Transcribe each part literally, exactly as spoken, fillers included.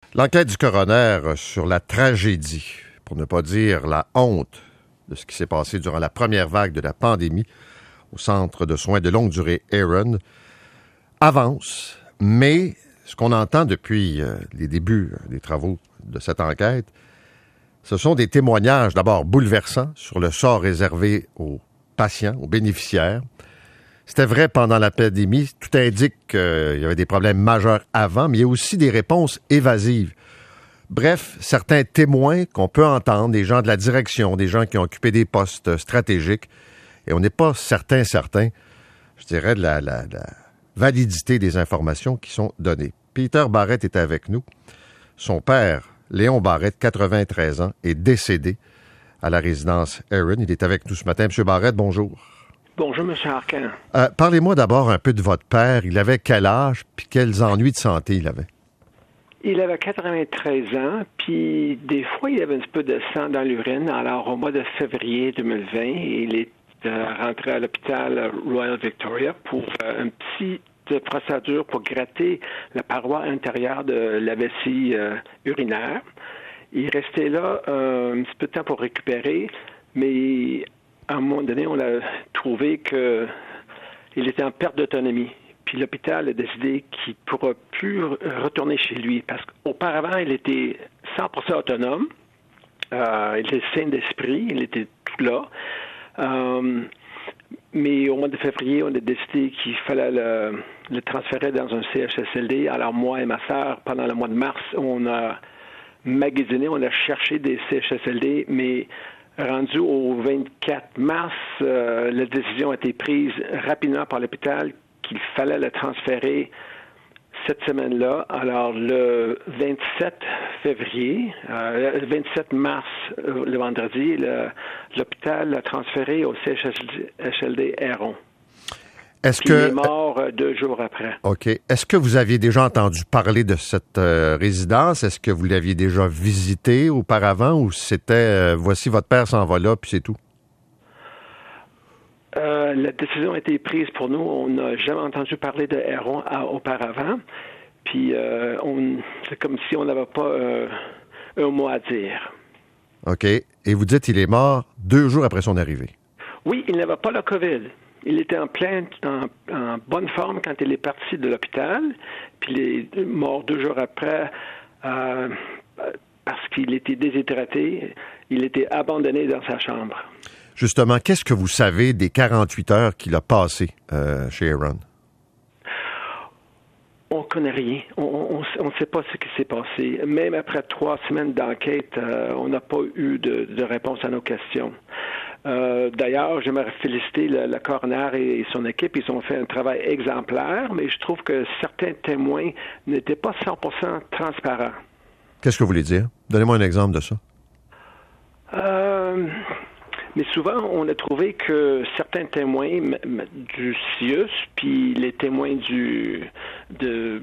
L'enquête du coroner sur la tragédie, pour ne pas dire la honte, de ce qui s'est passé durant la première vague de la pandémie au centre de soins de longue durée Aaron avance, mais ce qu'on entend depuis euh, les débuts des travaux de cette enquête, ce sont des témoignages d'abord bouleversants sur le sort réservé aux patients, aux bénéficiaires. C'était vrai pendant la pandémie. Tout indique qu'il y avait des problèmes majeurs avant, mais il y a aussi des réponses évasives. Bref, certains témoins qu'on peut entendre, des gens de la direction, des gens qui ont occupé des postes stratégiques, et on n'est pas certain, certain, je dirais, de la, la, la validité des informations qui sont données. Peter Barrett est avec nous. Son père, Léon Barrett, quatre-vingt-treize ans, est décédé à la résidence Aaron. Il est avec nous ce matin. Monsieur Barrett, bonjour. Bonjour, M. Arcan. Euh, parlez-moi d'abord un peu de votre père. Il avait quel âge, puis quels ennuis de santé il avait? Il avait quatre-vingt-treize ans, puis des fois, il avait un petit peu de sang dans l'urine. Alors, au mois de février deux mille vingt, il est euh, rentré à l'hôpital Royal Victoria pour euh, une petite procédure pour gratter la paroi intérieure de la vessie euh, urinaire. Il restait là euh, un petit peu de temps pour récupérer, mais à un moment donné, on a trouvé qu'il était en perte d'autonomie. Puis l'hôpital a décidé qu'il ne pourra plus retourner chez lui parce qu'auparavant, il était cent pour cent autonome. Euh, il était sain d'esprit, il était tout là. Euh, mais au mois de février, on a décidé qu'il fallait le, le transférer dans un C H S L D. Alors moi et ma sœur, pendant le mois de mars, on a magasiné, on a cherché des C H S L D, mais rendu au vingt-quatre mars, euh, la décision a été prise rapidement par l'hôpital qu'il fallait le transférer cette semaine-là. Alors, le vingt-sept février, euh, le vingt-sept mars, euh, le vendredi, le, l'hôpital l'a transféré au C H S L D Aaron. Est-ce Puis que... il est mort euh, deux jours après. OK. Est-ce que vous aviez déjà entendu parler de cette euh, résidence? Est-ce que vous l'aviez déjà visitée auparavant ou c'était euh, voici votre père s'en va là, puis c'est tout? Euh, la décision a été prise pour nous. On n'a jamais entendu parler de Aaron à, auparavant. Puis euh, on, c'est comme si on n'avait pas euh, un mot à dire. OK. Et vous dites qu'il est mort deux jours après son arrivée. Oui, il n'avait pas la COVID. Il était en plein, en, en bonne forme quand il est parti de l'hôpital. Puis il est mort deux jours après euh, parce qu'il était déshydraté. Il était abandonné dans sa chambre. Justement, qu'est-ce que vous savez des quarante-huit heures qu'il a passées euh, chez Aaron? On ne connaît rien. On ne sait pas ce qui s'est passé. Même après trois semaines d'enquête, euh, on n'a pas eu de, de réponse à nos questions. Euh, d'ailleurs, j'aimerais féliciter le, le coroner et son équipe. Ils ont fait un travail exemplaire, mais je trouve que certains témoins n'étaient pas cent pour cent transparents. Qu'est-ce que vous voulez dire? Donnez-moi un exemple de ça. Euh... Mais souvent, on a trouvé que certains témoins m- m- du C I U S, puis les témoins du de,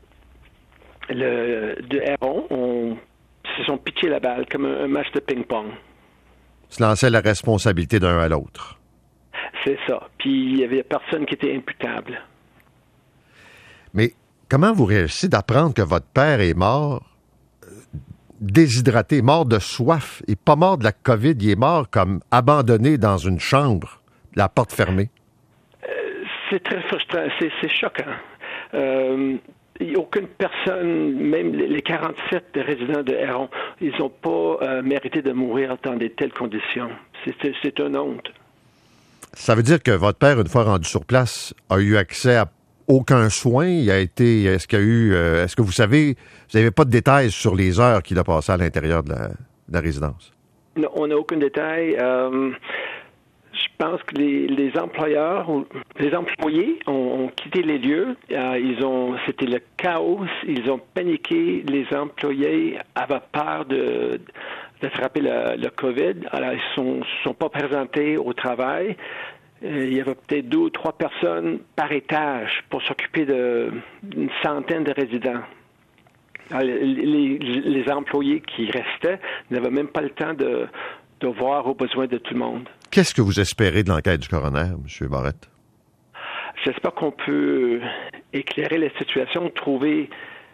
le, de Aaron, on, se sont pitchés la balle comme un, un match de ping-pong. Se lançait la responsabilité d'un à l'autre. C'est ça. Puis il n'y avait personne qui était imputable. Mais comment vous réussissez d'apprendre que votre père est mort déshydraté, mort de soif, et pas mort de la COVID, il est mort comme abandonné dans une chambre, la porte fermée? Euh, c'est très frustrant, c'est, c'est choquant. Euh, il n'y a aucune personne, même les quarante-sept résidents de Aaron, ils n'ont pas euh, mérité de mourir dans de telles conditions. C'est, c'est, c'est une honte. Ça veut dire que votre père, une fois rendu sur place, a eu accès à aucun soin. Il a été. Est-ce qu'il y a eu. Euh, est-ce que vous savez. Vous n'avez pas de détails sur les heures qu'il a passées à l'intérieur de la, de la résidence? Non, on n'a aucun détail. Euh, je pense que les, les employeurs, les employés ont, ont quitté les lieux. Euh, ils ont. C'était le chaos. Ils ont paniqué. Les employés avaient peur de, de frapper le, le COVID. Alors, ils ne se sont pas présentés au travail. Il y avait peut-être deux ou trois personnes par étage pour s'occuper de, d'une centaine de résidents. Alors, les, les, les employés qui restaient n'avaient même pas le temps de, de voir aux besoins de tout le monde. Qu'est-ce que vous espérez de l'enquête du coroner, M. Barrett? J'espère qu'on peut éclairer la situation, trouver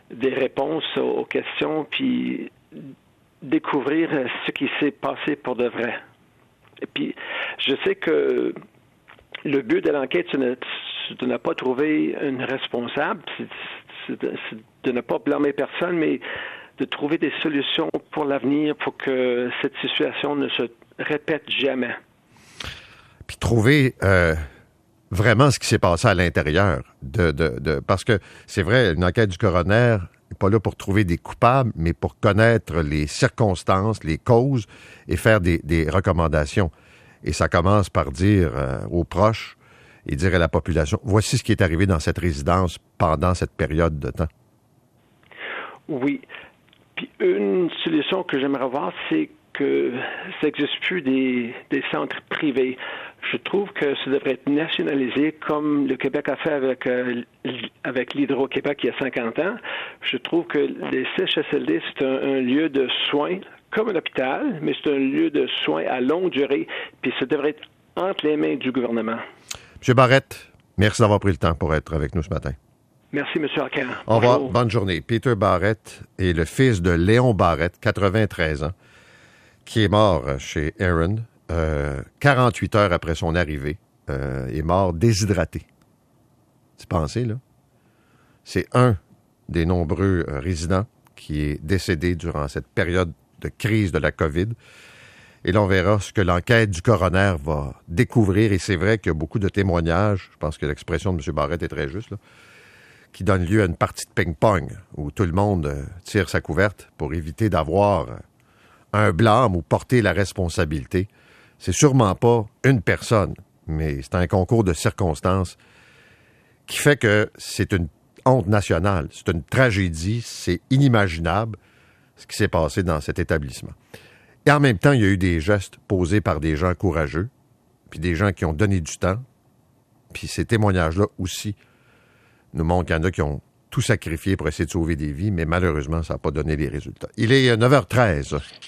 des réponses aux questions, puis découvrir ce qui s'est passé pour de vrai. Et puis, je sais que le but de l'enquête, c'est de, de ne pas trouver une responsable, c'est, c'est, de, c'est de ne pas blâmer personne, mais de trouver des solutions pour l'avenir pour que cette situation ne se répète jamais. Puis trouver euh, vraiment ce qui s'est passé à l'intérieur. De, de, de, parce que c'est vrai, une enquête du coroner n'est pas là pour trouver des coupables, mais pour connaître les circonstances, les causes et faire des, des recommandations. Et ça commence par dire euh, aux proches et dire à la population, voici ce qui est arrivé dans cette résidence pendant cette période de temps. Oui. Puis une solution que j'aimerais voir, c'est que ça n'existe plus des, des centres privés. Je trouve que ça devrait être nationalisé comme le Québec a fait avec, euh, avec l'Hydro-Québec il y a cinquante ans. Je trouve que les C H S L D, c'est un, un lieu de soins comme un hôpital, mais c'est un lieu de soins à longue durée, puis ça devrait être entre les mains du gouvernement. M. Barrette, merci d'avoir pris le temps pour être avec nous ce matin. Merci, M. Arcand. Au revoir, bonne journée. Peter Barrett est le fils de Léon Barrett, quatre-vingt-treize ans, qui est mort chez Aaron, euh, quarante-huit heures après son arrivée, euh, est mort déshydraté. Tu pensez, là? C'est un des nombreux euh, résidents qui est décédé durant cette période de crise de la COVID. Et là, on verra ce que l'enquête du coroner va découvrir. Et c'est vrai qu'il y a beaucoup de témoignages, je pense que l'expression de M. Barrett est très juste, là, qui donne lieu à une partie de ping-pong où tout le monde euh, tire sa couverte pour éviter d'avoir euh, un blâme ou porter la responsabilité. C'est sûrement pas une personne, mais c'est un concours de circonstances qui fait que c'est une honte nationale, c'est une tragédie, c'est inimaginable ce qui s'est passé dans cet établissement. Et en même temps, il y a eu des gestes posés par des gens courageux, puis des gens qui ont donné du temps, puis ces témoignages-là aussi nous montrent qu'il y en a qui ont tout sacrifié pour essayer de sauver des vies, mais malheureusement, ça n'a pas donné les résultats. Il est neuf heures treize.